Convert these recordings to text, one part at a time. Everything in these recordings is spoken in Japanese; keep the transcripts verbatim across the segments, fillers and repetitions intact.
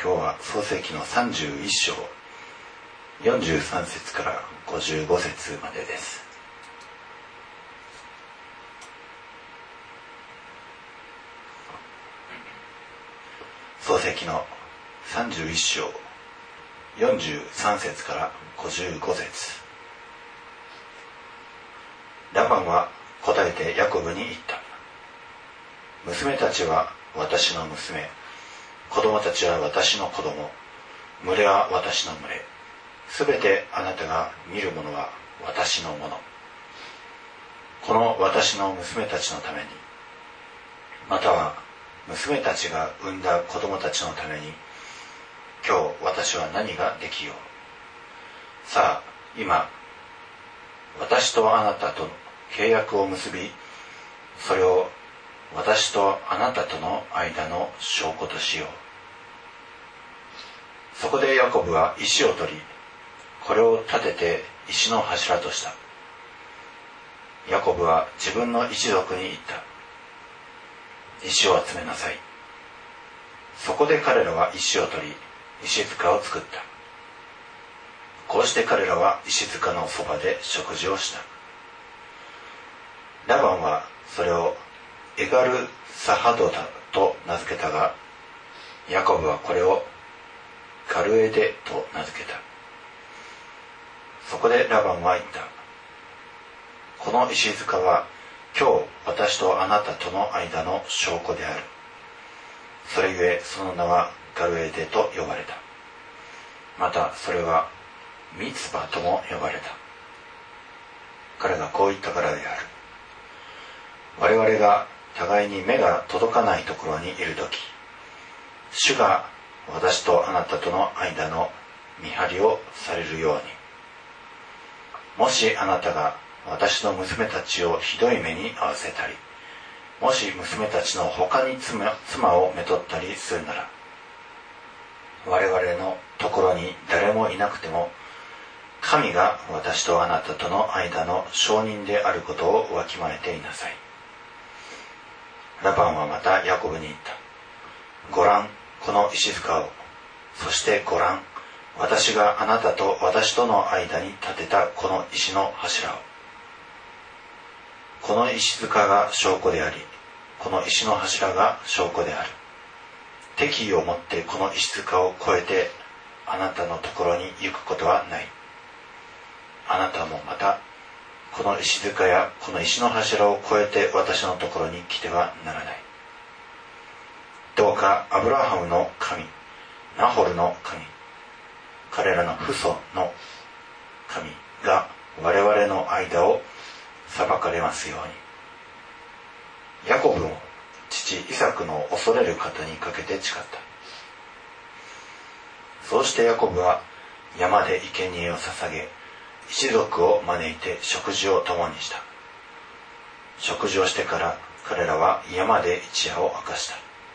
今日は創世記のさんじゅういっ章よんじゅうさん節からごじゅうご節までです。創世記のさんじゅういっ章よんじゅうさん節からごじゅうご節。ラバンは答えてヤコブに言った。娘たちは私の娘、子供たちは私の子供、群れは私の群れ、すべてあなたが見るものは私のもの。この私の娘たちのために、または娘たちが産んだ子供たちのために、今日私は何ができよう。さあ今私とあなたと契約を結び、それを私とあなたとの間の証拠としよう。そこでヤコブは石を取り、これを立てて石の柱とした。ヤコブは自分の一族に言った。石を集めなさい。そこで彼らは石を取り、石塚を作った。こうして彼らは石塚のそばで食事をした。ラバンはそれをエガルサハドタと名付けたが、ヤコブはこれをガルエデと名付けた。そこでラバンは言った。この石塚は今日私とあなたとの間の証拠である。それゆえその名はガルエデと呼ばれた。またそれはミツパとも呼ばれた。彼がこう言ったからである。我々が互いに目が届かないところにいるとき、主が私とあなたとの間の見張りをされるように。もしあなたが私の娘たちをひどい目に遭わせたり、もし娘たちの他に妻、妻をめとったりするなら、我々のところに誰もいなくても、神が私とあなたとの間の証人であることをわきまえていなさい。ラバンはまたヤコブに言った。ご覧、この石塚を。そしてご覧、私があなたと私との間に立てたこの石の柱を。この石塚が証拠であり、この石の柱が証拠である。敵意を持ってこの石塚を越えてあなたのところに行くことはない。あなたもまたこの石塚やこの石の柱を越えて私のところに来てはならない。どうかアブラハムの神、ナホルの神、彼らの父祖の神が我々の間を裁かれますように。ヤコブも父イサクの恐れる方にかけて誓った。そうしてヤコブは山で生贄を捧げ、一族を招いて食事を共にした。食事をしてから彼らは山で一夜を明かした。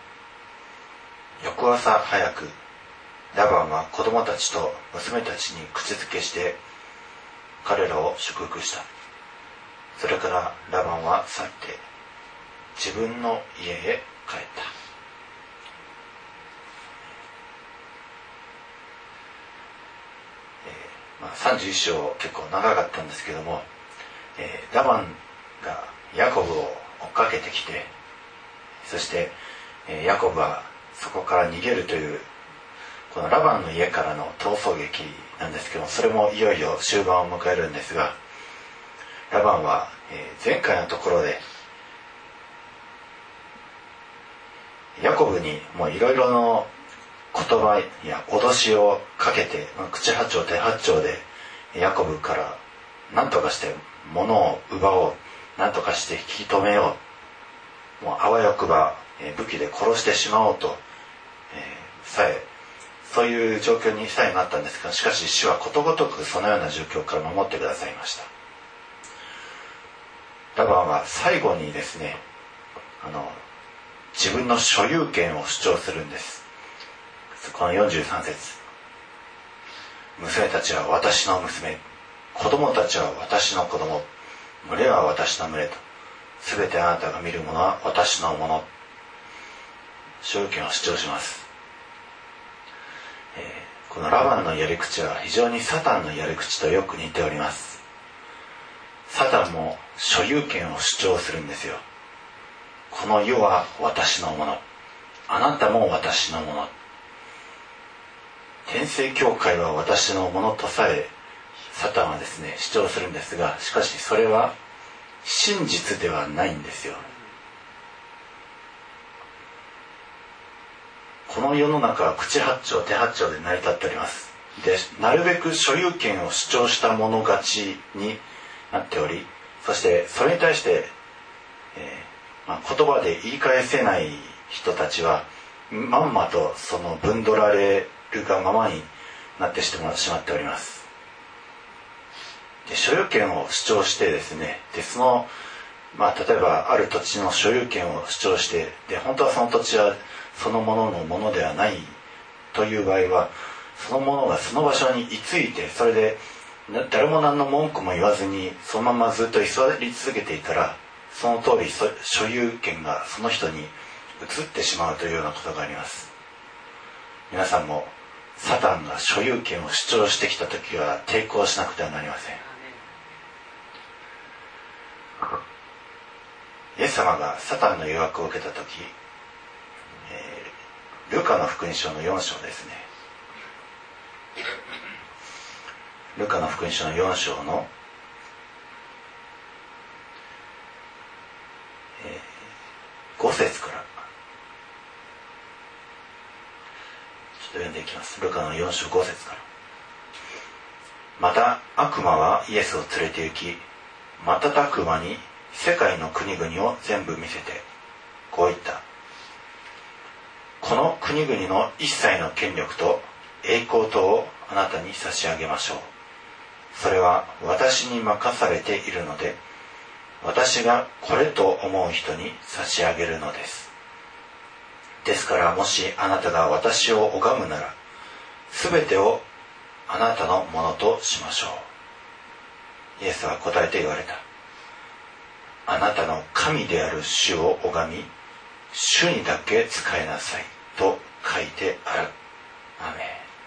翌朝早く、ラバンは子供たちと娘たちに口づけして彼らを祝福した。それからラバンは去って自分の家へ帰った。えーまあ、さんじゅういっ章結構長かったんですけども、えー、ラバンがヤコブを追っかけてきて、そして、えー、ヤコブはそこから逃げるというこのラバンの家からの逃走劇なんですけども、それもいよいよ終盤を迎えるんですが、ラバンは、えー、前回のところでヤコブにもういろいろの言葉や脅しをかけて、口八丁手八丁でヤコブから何とかして物を奪おう、何とかして引き止めよう、もうあわよくば武器で殺してしまおうと、えー、さえそういう状況にさえなったんですが、しかし主はことごとくそのような状況から守ってくださいました。ラバンは最後にですね、あの自分の所有権を主張するんです。このよんじゅうさん節。娘たちは私の娘、子供たちは私の子供、群れは私の群れと、すべてあなたが見るものは私のもの。所有権を主張します。 えー、このラバンのやり口は非常にサタンのやり口とよく似ております。サタンも所有権を主張するんですよ。この世は私のもの、あなたも私のもの、天聖教会は私のものとさえサタンはですね主張するんですが、しかしそれは真実ではないんですよ。この世の中は口八丁手八丁で成り立っております。で、なるべく所有権を主張した者勝ちになっており、そしてそれに対して、えーまあ、言葉で言い返せない人たちはまんまとそのぶんどられるがままになってしまっております。で、所有権を主張してですね、でその、まあ、例えばある土地の所有権を主張して、で本当はその土地はそのもののものではないという場合は、そのものがその場所に居ついて、それで誰も何の文句も言わずにそのままずっと居座り続けていたら、その通り所有権がその人に移ってしまうというようなことがあります。皆さんもサタンが所有権を主張してきたときは抵抗しなくてはなりません。イエス様がサタンの誘惑を受けたとき、えー、ルカの福音書のよん章ですね。ルカの福音書のよん章の、えー、ご節からちょっと読んでいきます。ルカのよん章ご節から。また悪魔はイエスを連れて行き、瞬く間に世界の国々を全部見せてこう言った。この国々の一切の権力と栄光とをあなたに差し上げましょう。それは私に任されているので、私がこれと思う人に差し上げるのです。ですからもしあなたが私を拝むなら、すべてをあなたのものとしましょう。イエスは答えて言われた。あなたの神である主を拝み、主にだけ仕えなさいと書いてある。アーメン。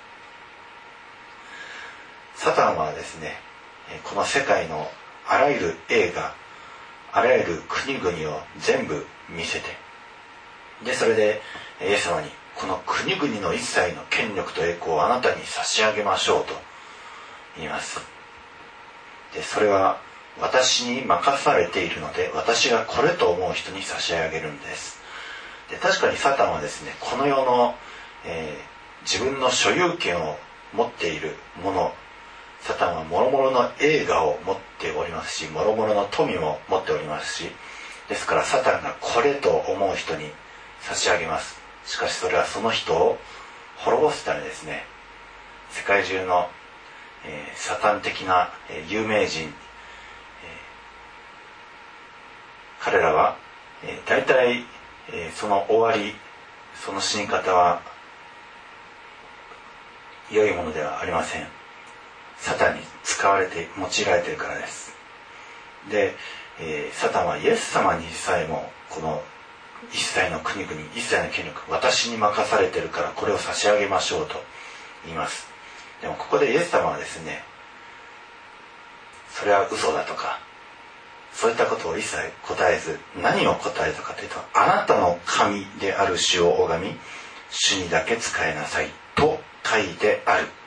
サタンはですね、この世界のあらゆる栄華、あらゆる国々を全部見せて、でそれでイエス様にこの国々の一切の権力と栄光をあなたに差し上げましょうと言います。でそれは私に任されているので、私がこれと思う人に差し上げるんです。で確かにサタンはですね、この世の、えー、自分の所有権を持っているもの、サタンは諸々の栄華を持っておりますし、諸々の富も持っておりますし、ですからサタンがこれと思う人に差し上げます。しかしそれはその人を滅ぼすためですね。世界中の、えー、サタン的な、えー、有名人、えー、彼らは、えー、大体、えー、その終わり、その死に方は良いものではありません。サタンに使われて用いられているからです。で、えー、サタンはイエス様にさえもこの一切の国々、一切の権力、私に任されているからこれを差し上げましょうと言います。でもここでイエス様はですね、それは嘘だとかそういったことを一切答えず、何を答えたかというと、あなたの神である主を拝み、主にだけ仕えなさいと書いてある。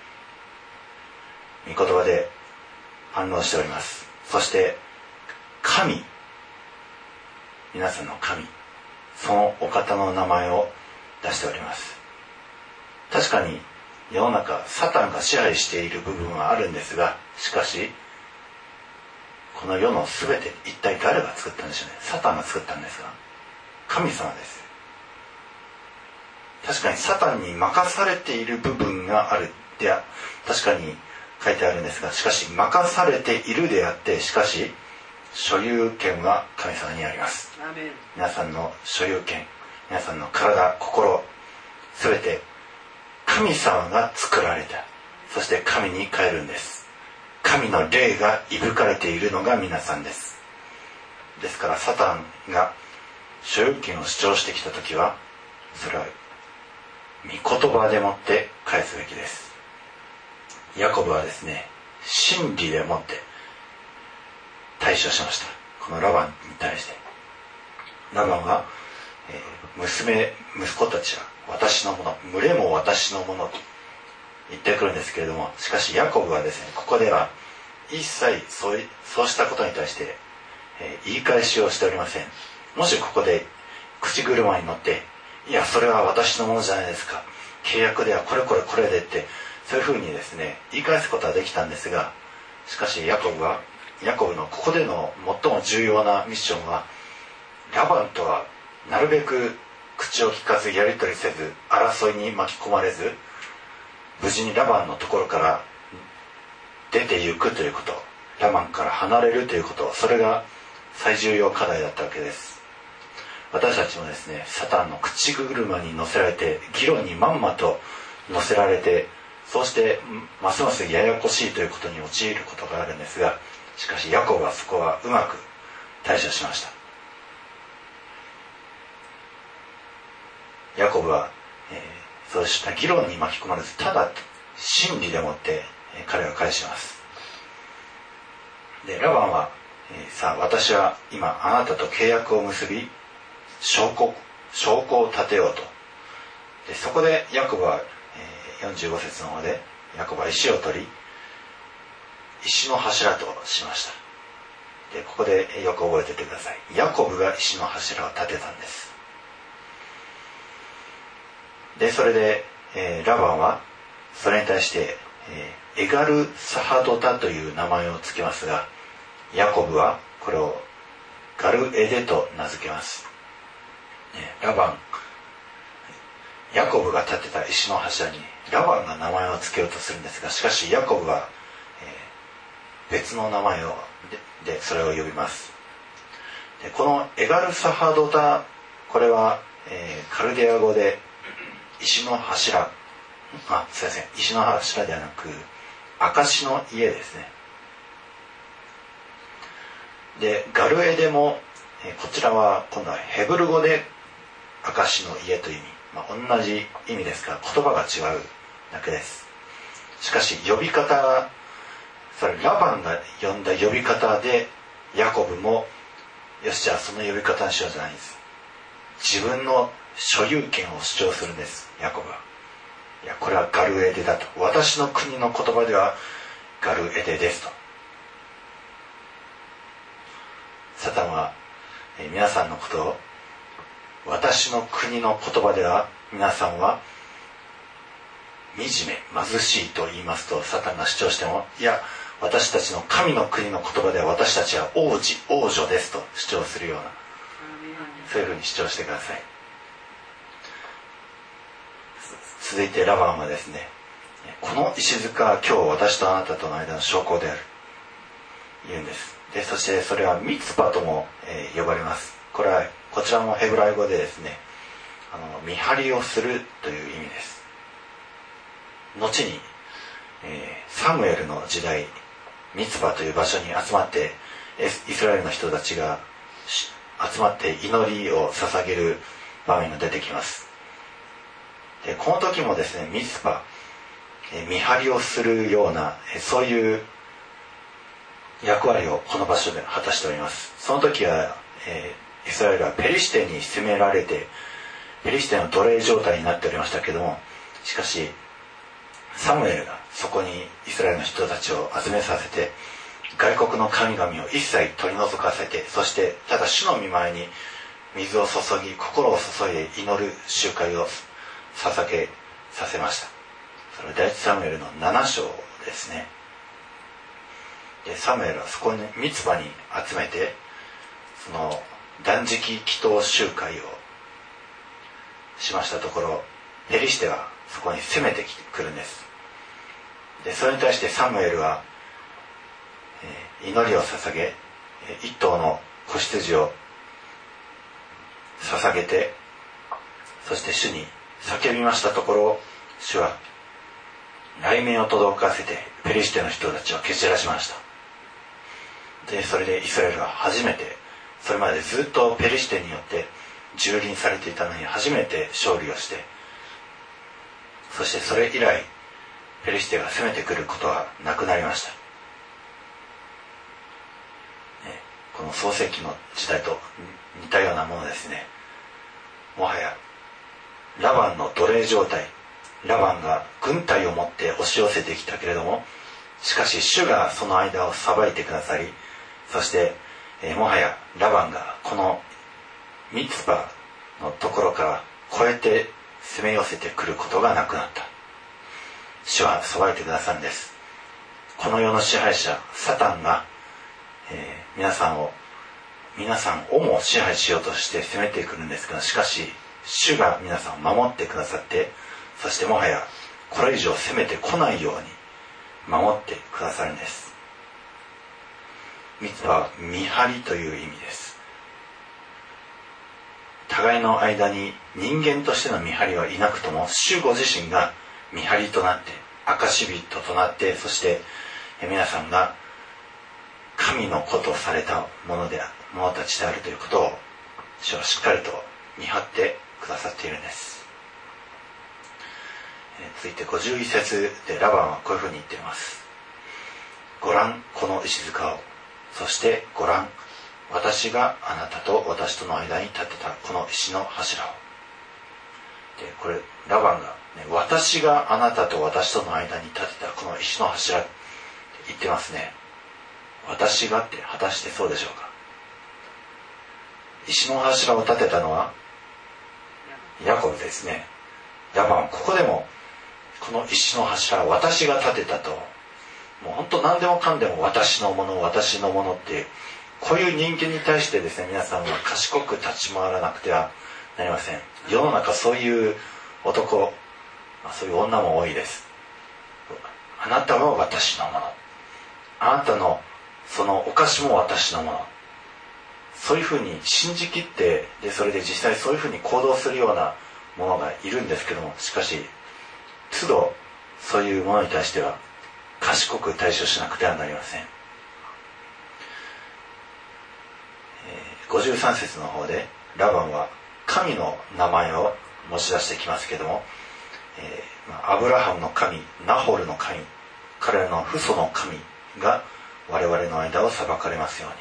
御言葉で反応しております。そして神、皆さんの神、そのお方の名前を出しております。確かに世の中サタンが支配している部分はあるんですが、しかしこの世のすべて一体誰が作ったんでしょうね。サタンが作ったんですが、神様です。確かにサタンに任されている部分があるでは確かに書いてあるんですが、しかし任されているであって、しかし所有権は神様にあります。皆さんの所有権、皆さんの体、心、すべて神様が作られた。そして神に帰るんです。神の霊がいぶかれているのが皆さんです。ですからサタンが所有権を主張してきたときは、それは御言葉でもって返すべきです。ヤコブはですね、真理でもって対処しました。このラバンに対して。ラバンは、えー、娘息子たちは私のもの、群れも私のものと言ってくるんですけれども、しかしヤコブはですね、ここでは一切そうい、そうしたことに対して、えー、言い返しをしておりません。もしここで口車に乗って、いやそれは私のものじゃないですか、契約ではこれこれこれでって、そういうふうにですね言い返すことはできたんですが、しかしヤコブはヤコブのここでの最も重要なミッションは、ラバンとはなるべく口を聞かずやり取りせず争いに巻き込まれず、無事にラバンのところから出て行くということ、ラバンから離れるということ、それが最重要課題だったわけです。私たちもですね、サタンの口車に乗せられて、議論にまんまと乗せられて、そうしてますますややこしいということに陥ることがあるんですが、しかしヤコブはそこはうまく対処しました。ヤコブは、えー、そうした議論に巻き込まれず、ただ真理でもって、えー、彼は返します。でラバンは、えー、さあ私は今あなたと契約を結び証拠、証拠を立てようと。でそこでヤコブは、えー、よんじゅうご節の方でヤコブは石を取り石の柱としました。でここでよく覚えておいてください。ヤコブが石の柱を立てたんです。でそれで、えー、ラバンはそれに対して、えー、エガルサハドタという名前を付けますが、ヤコブはこれをガルエデと名付けます。ラバン、ヤコブが建てた石の柱にラバンが名前を付けようとするんですが、しかしヤコブは、えー、別の名前を で, でそれを呼びます。でこのエガルサハドタ、これは、えー、カルデア語で石の柱、あ、すいません、石の柱ではなく証の家ですね。でガルエデも、えー、こちらは今度はヘブル語で証の家という意味、まあ、同じ意味ですが言葉が違うだけです。しかし呼び方が、それラバンが呼んだ呼び方でヤコブもよしじゃあその呼び方にしようじゃないんです。自分の所有権を主張するんです。ヤコブは、いやこれはガルエデだと、私の国の言葉ではガルエデですと。サタンは、えー、皆さんのことを私の国の言葉では皆さんは惨め貧しいと言いますと、サタンが主張しても、いや私たちの神の国の言葉では私たちは王子王女ですと主張するような、そういうふうに主張してください。続いてラバンはですね、この石塚は今日私とあなたとの間の証拠である言うんです。でそしてそれはミツパとも、えー、呼ばれます。これはこちらもヘブライ語でですね、あの見張りをするという意味です。後に、えー、サムエルの時代、ミツパという場所に集まってイスラエルの人たちが集まって祈りを捧げる場面が出てきます。でこの時もですね、ミツパ、えー、見張りをするような、えー、そういう役割をこの場所で果たしております。その時は、えー、イスラエルはペリシテに攻められてペリシテの奴隷状態になっておりましたけども、しかしサムエルがそこにイスラエルの人たちを集めさせて、外国の神々を一切取り除かせて、そしてただ主の御前に水を注ぎ心を注いで祈る集会を捧げさせました。それは第一サムエルのなな章ですね。でサムエルはそこにミツバに集めて、その断食祈祷集会をしましたところ、ペリシテはそこに攻めてくるんです。でそれに対してサムエルは、えー、祈りを捧げ、一頭の子羊を捧げて、そして主に叫びましたところ、主は雷鳴を轟かせてペリシテの人たちを蹴散らしました。でそれでイスラエルは初めて、それまでずっとペリシテによって蹂躙されていたのに初めて勝利をして、 そしてそれ以来ペリシテが攻めてくることはなくなりました。この創世記の時代と似たようなものですね。もはやラバンの奴隷状態、ラバンが軍隊を持って押し寄せてきたけれども、しかし主がその間を裁いてくださり、そして、えー、もはやラバンがこのミツパのところから越えて攻め寄せてくることがなくなった。主は裁いてくださるんです。この世の支配者サタンが、えー、皆さんを皆さんをも支配しようとして攻めてくるんですが、しかし主が皆さんを守ってくださって、そしてもはやこれ以上攻めてこないように守ってくださるんです。ミツパは見張りという意味です。互いの間に人間としての見張りはいなくとも、主ご自身が見張りとなって証人となって、そして皆さんが神の子とされたもので者たちであるということを主はしっかりと見張ってくださっているんです。続いてごじゅういち節でラバンはこういうふうに言っています。ご覧この石塚を、そしてご覧私があなたと私との間に立てたこの石の柱を。でこれラバンが、ね、私があなたと私との間に立てたこの石の柱って言ってますね。私がって果たしてそうでしょうか。石の柱を立てたのはヤコブですね。ラバンはここでもこの石の柱は私が立てたと、もう本当何でもかんでも私のもの私のものっていう、こういう人間に対してですね、皆さんは賢く立ち回らなくてはなりません。世の中そういう男、そういう女も多いです。あなたは私のもの、あなたのそのお菓子も私のもの、そういうふうに信じきって、でそれで実際そういうふうに行動するようなものがいるんですけども、しかし都度そういうものに対しては賢く対処しなくてはなりません。ごじゅうさん節の方でラバンは神の名前を持ち出してきますけども、えー、アブラハムの神、ナホルの神、彼らの父祖の神が我々の間を裁かれますように。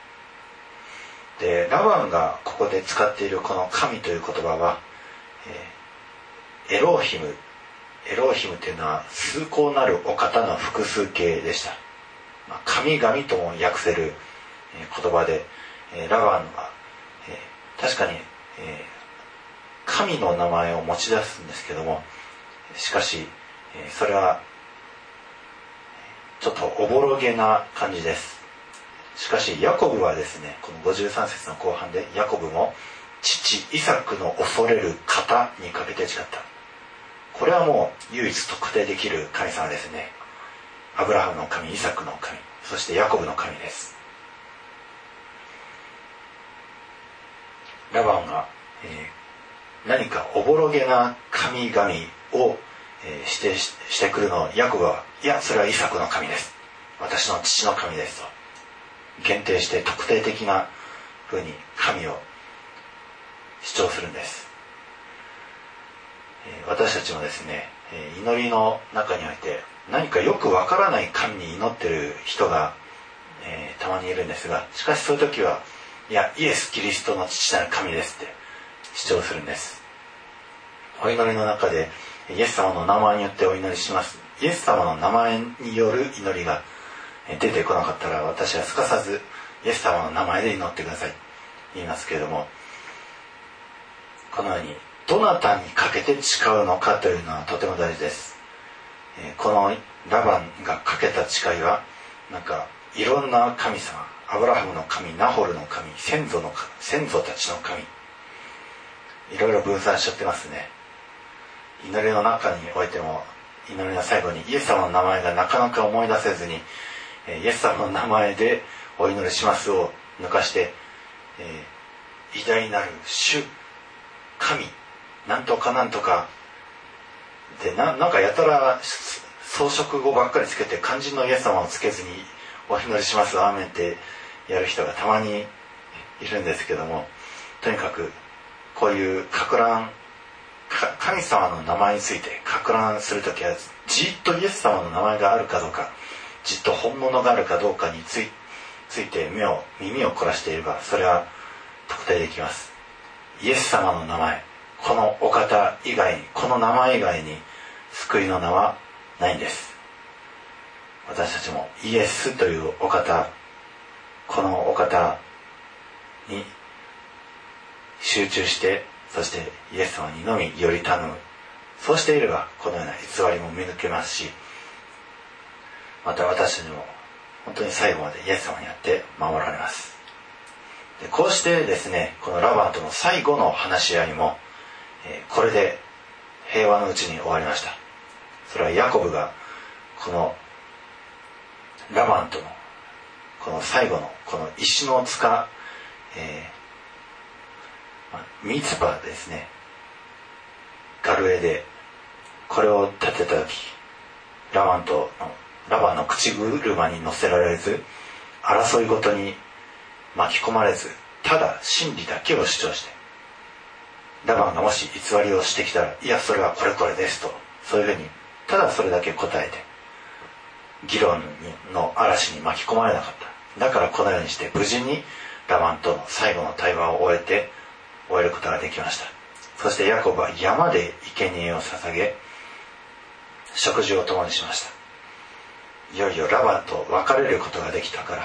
でラバンがここで使っているこの神という言葉は、えー、エローヒムエローヒムというのは崇高なるお方の複数形でした。まあ、神々とも訳せる言葉で、ラバンは、えー、確かに、えー、神の名前を持ち出すんですけども、しかし、えー、それはちょっとおぼろげな感じです。しかしヤコブはですね、このごじゅうさん節の後半でヤコブも父イサクの恐れる方にかけて誓った。これはもう唯一特定できる神様ですね。アブラハムの神、イサクの神、そしてヤコブの神です。ラバンが、えー、何かおぼろげな神々を、えー、指定 し, してくるのをヤコブは、いやそれはイサクの神です、私の父の神ですと限定して特定的な風に神を主張するんです。えー、私たちもですね、えー、祈りの中において何かよくわからない神に祈ってる人が、えー、たまにいるんですが、しかしそういう時はいやイエス・キリストの父なる神ですって主張するんです。お祈りの中でイエス様の名前によってお祈りします。イエス様の名前による祈りが出てこなかったら、私はすかさずイエス様の名前で祈ってください言いますけれども、このようにどなたにかけて誓うのかというのはとても大事です。このラバンがかけた誓いはなんかいろんな神様、アブラハムの神、ナホルの神、先祖の先祖たちの神、いろいろ分散しちゃってますね。祈りの中においても、祈りの最後にイエス様の名前がなかなか思い出せずに、イエス様の名前でお祈りしますを抜かして、えー、偉大なる主神なんとかなんとかで な, なんかやたら装飾語ばっかりつけて肝心のイエス様をつけずにお祈りしますアーメンってやる人がたまにいるんですけども、とにかくこういうか乱神様の名前について攪乱するときはじっとイエス様の名前があるかどうか、じっと本物があるかどうかにつ い, ついて目を耳を凝らしていれば、それは特定できます。イエス様の名前、このお方以外に、この名前以外に救いの名はないんです。私たちもイエスというお方、このお方に集中して、そしてイエス様にのみより頼む。そうしていればこのような偽りも見抜けますし、また私たちも本当に最後までイエス様にあって守られます。でこうしてですね、このラバンとの最後の話し合いも、えー、これで平和のうちに終わりました。それはヤコブがこのラバンとのこの最後のこの石の塚、えーミツパですね、ガルエでこれを建てた時、ラバンとのラバンの口車に乗せられず、争いごとに巻き込まれず、ただ真理だけを主張して、ラバンがもし偽りをしてきたら、いやそれはこれこれですと、そういうふうにただそれだけ答えて、議論の嵐に巻き込まれなかった。だからこのようにして無事にラバンとの最後の対話を終えて終えることができました。そしてヤコブは山で生贄を捧げ、食事を共にしました。いよいよラバンと別れることができたから、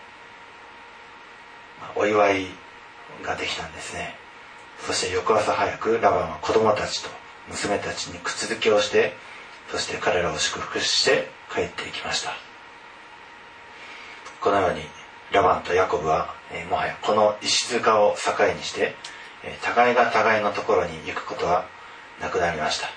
お祝いができたんですね。そして翌朝早くラバンは子供たちと娘たちに口づけをして、そして彼らを祝福して帰っていきました。このようにラバンとヤコブは、えー、もはやこの石塚を境にして、えー、互いが互いのところに行くことはなくなりました。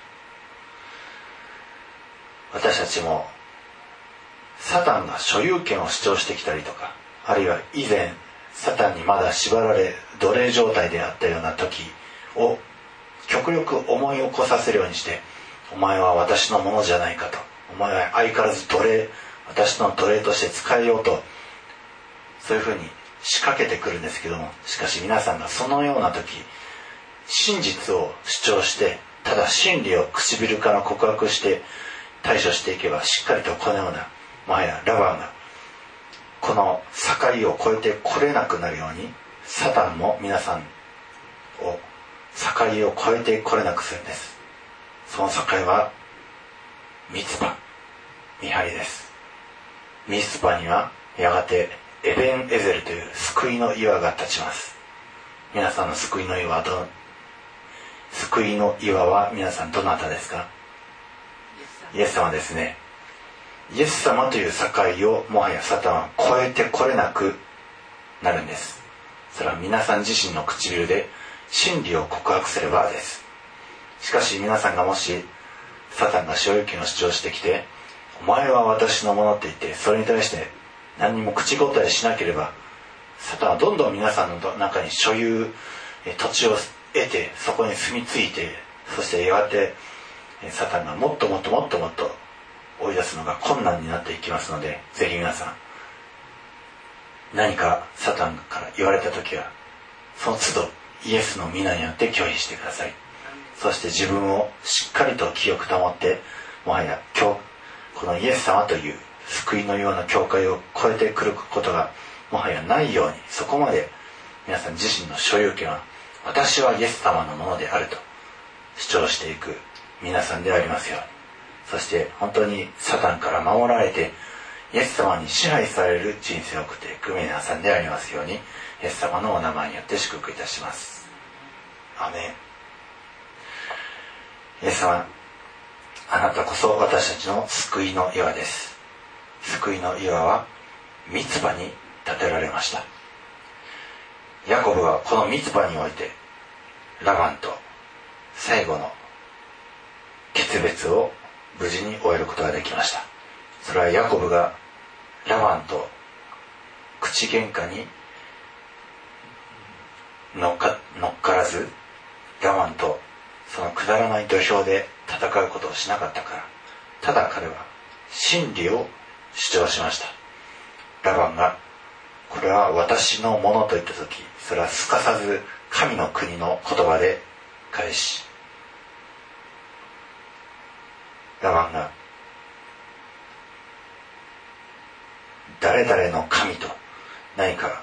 私たちもサタンが所有権を主張してきたりとか、あるいは以前サタンにまだ縛られ奴隷状態であったような時を極力思い起こさせるようにして、お前は私のものじゃないかと、お前は相変わらず奴隷、私の奴隷として使えようと、そういうふうに仕掛けてくるんですけども、しかし皆さんがそのような時、真実を主張して、ただ真理を唇から告白して対処していけば、しっかりとこのような、もはやラバンがこの境を越えてこれなくなるように、サタンも皆さんを境を越えてこれなくするんです。その境はミツパ、見張りです。ミツパにはやがてエベンエゼルという救いの岩が立ちます。皆さんの救いの岩はど救いの岩は皆さんどなたですか？イエス様ですね。イエス様という境をもはやサタンは越えてこれなくなるんです。それは皆さん自身の唇で真理を告白すればです。しかし皆さんがもしサタンが所有権を主張してきて、お前は私のものって言って、それに対して何にも口答えしなければ、サタンはどんどん皆さんの中に所有土地を得て、そこに住み着いて、そしてやがてサタンがもっともっともっともっと追い出すのが困難になっていきますので、ぜひ皆さん何かサタンから言われた時は、その都度イエスの皆によって拒否してください。そして自分をしっかりと清く保って、もはや今日このイエス様という救いのような教会を超えてくることがもはやないように、そこまで皆さん自身の所有権は私はイエス様のものであると主張していく皆さんでありますように。そして本当にサタンから守られてイエス様に支配される人生を送っていく皆さんでありますように、イエス様のお名前によって祝福いたします。アメン。イエス様、あなたこそ私たちの救いの岩です。救いの岩はミツパに建てられました。ヤコブはこのミツパにおいてラバンと最後の決別を無事に終えることができました。それはヤコブがラバンと口喧嘩に乗っか、乗っからず、ラバンとそのくだらない土俵で戦うことをしなかったから、ただ彼は真理を主張しました。ラバンがこれは私のものと言った時、それはすかさず神の国の言葉で返し、 ラバンが誰々の神と何か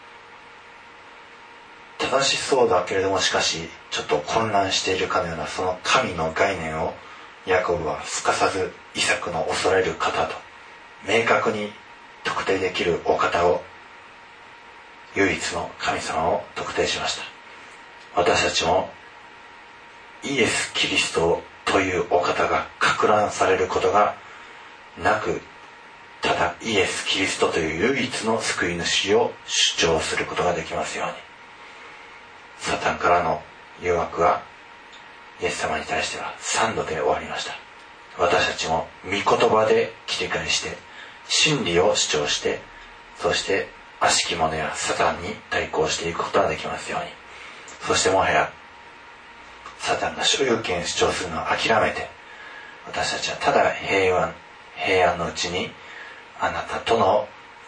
正しそうだけれども、しかしちょっと混乱しているかのようなその神の概念をヤコブはすかさずイサクの恐れる方と明確に特定できるお方を、唯一の神様を特定しました。私たちもイエス・キリストというお方が攪乱されることがなく、ただイエス・キリストという唯一の救い主を主張することができますように。サタンからの誘惑はイエス様に対しては三度で終わりました。私たちも御言葉で切り返して真理を主張して、そして悪しき者やサタンに対抗していくことができますように。そしてもはやサタンが所有権を主張するのを諦めて、私たちはただ平安平安のうちにあなたとの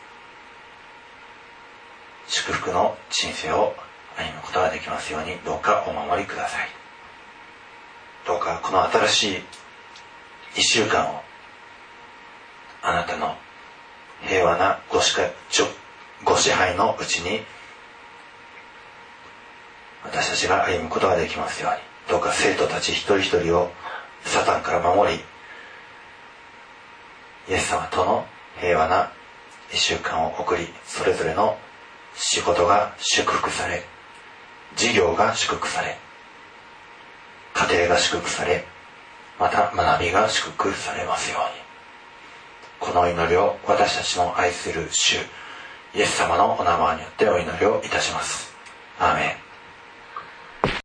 祝福の人生を歩むことができますように、どうかお守りください。どうかこの新しい一週間をあなたの平和なご支配、ご支配のうちに私たちが歩むことができますように。どうか生徒たち一人一人をサタンから守り、イエス様との平和な一週間を送り、それぞれの仕事が祝福され、事業が祝福され、家庭が祝福され、また学びが祝福されますように。この祈りを私たちの愛する主イエス様のお名前によってお祈りをいたします。